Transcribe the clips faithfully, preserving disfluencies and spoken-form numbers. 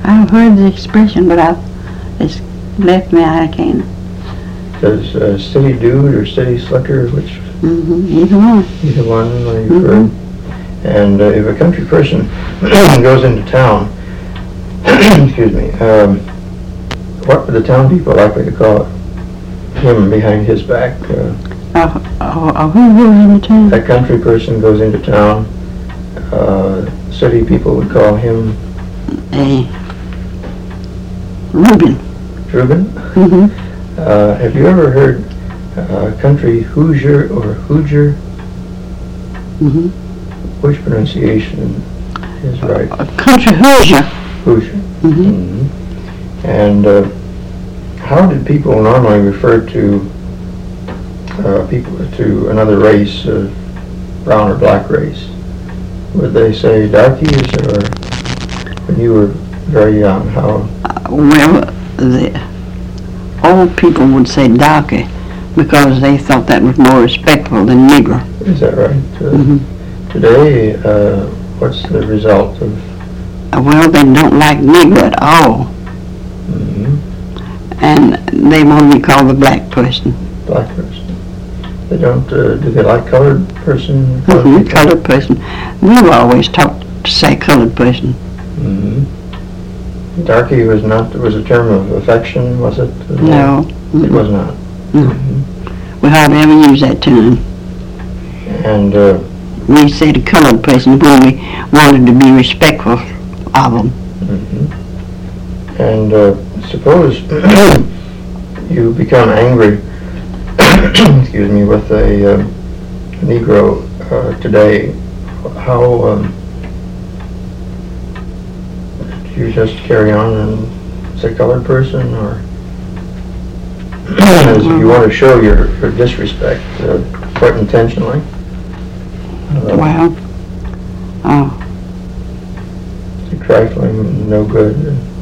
I've heard the expression, but I've, it's left me, I can't. Does uh, city dude or city slicker, which? Mm-hmm, either one. Either one, uh, you've Mm-hmm. heard. And uh, if a country person goes into town, excuse me, um, what would the town people likely to call him behind his back? Uh, Uh, uh, uh, who goes into town? a country person goes into town, uh, city people would call him A Reuben. Reuben. Mm-hmm. Uh, have you ever heard uh, country Hoosier or Hooger? Mm-hmm. Which pronunciation is right? A country Hoosier. Hoosier. Mm-hmm. Mm-hmm. And uh, how did people normally refer to uh, people to another race, uh, brown or black race? Would they say darkies, or when you were very young, how? Uh, well, the old people would say darky because they thought that was more respectful than Negro. Is that right? Uh, Mm-hmm. Today, uh, what's the result of? Uh, well, they don't like Negro at all, Mm-hmm. and they want to be called the black person. Black person. They don't, uh, do they like colored person? Mm-hmm. Colored person. We were always taught to say colored person. Mm-hmm. Darky was not, was a term of affection, was it? No. It Mm-hmm. was not. No. Mm-hmm. We hardly ever use that term. And, uh, We said a colored person when we wanted to be respectful of them. mm-hmm. And, uh, suppose you become angry, excuse me, with a, uh, Negro, uh, today, how, um, do you just carry on and say colored person, or as you want to show your, your disrespect, uh, quite intentionally? Uh, Well, oh, trifling, no good.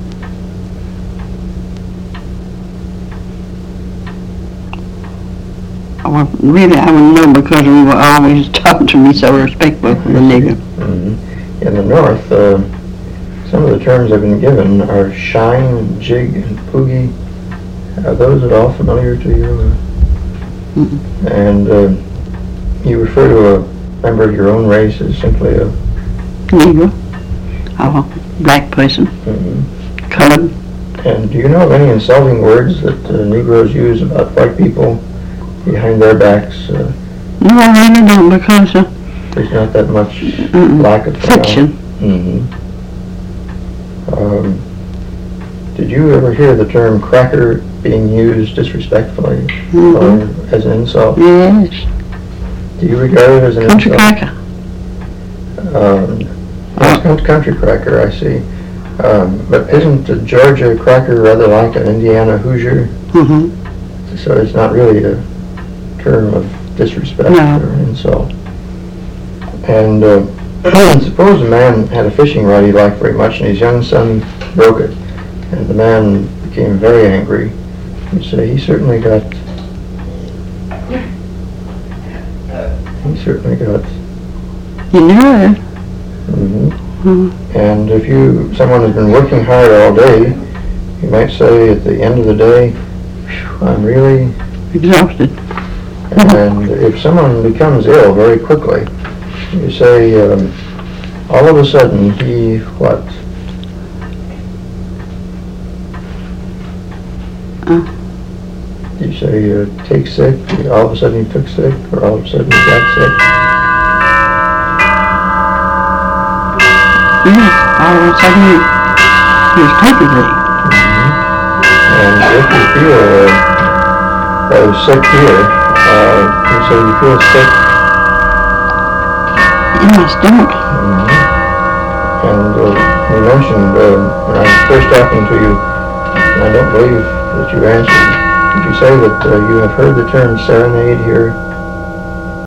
well, really, I would know because we were always taught to be so respectful of the nigger. Mm-hmm. In the North, uh, some of the terms I've been given are shine, jig, and poogie. Are those at all familiar to you? Mm-mm. And uh, you refer to a member of your own race as simply a Negro, oh, black person, mm-hmm. colored. And do you know of any insulting words that uh, Negroes use about white people behind their backs? Uh, No, I really don't because uh, there's not that much mm-mm. lack of fiction. Mm-hmm. Um, did you ever hear the term cracker being used disrespectfully Mm-hmm. or as an insult? Yes, Do you regard it as an country insult? cracker. Um, it's country cracker, I see. Um, but isn't a Georgia cracker rather like an Indiana Hoosier? Mm-hmm. So it's not really a term of disrespect No. or insult. And uh, suppose a man had a fishing rod he liked very much and his young son broke it, and the man became very angry. You'd say he certainly got, he certainly got. You know. Mm-hmm. Mm-hmm. And if you, someone has been working hard all day, you might say at the end of the day, I'm really Exhausted. And if someone becomes ill very quickly, you say, um, all of a sudden he, what? Uh. You say, uh, take sick, all of a sudden he took sick, or all of a sudden he got sick? Yes, all of a sudden he, he was taking sick. Mm-hmm. And if you feel uh, uh, sick here, uh, you say you feel sick. In my stomach. Mm-hmm. And uh, you mentioned uh, when I was first talking to you, and I don't believe that you answered, did you say that uh, you have heard the term serenade here?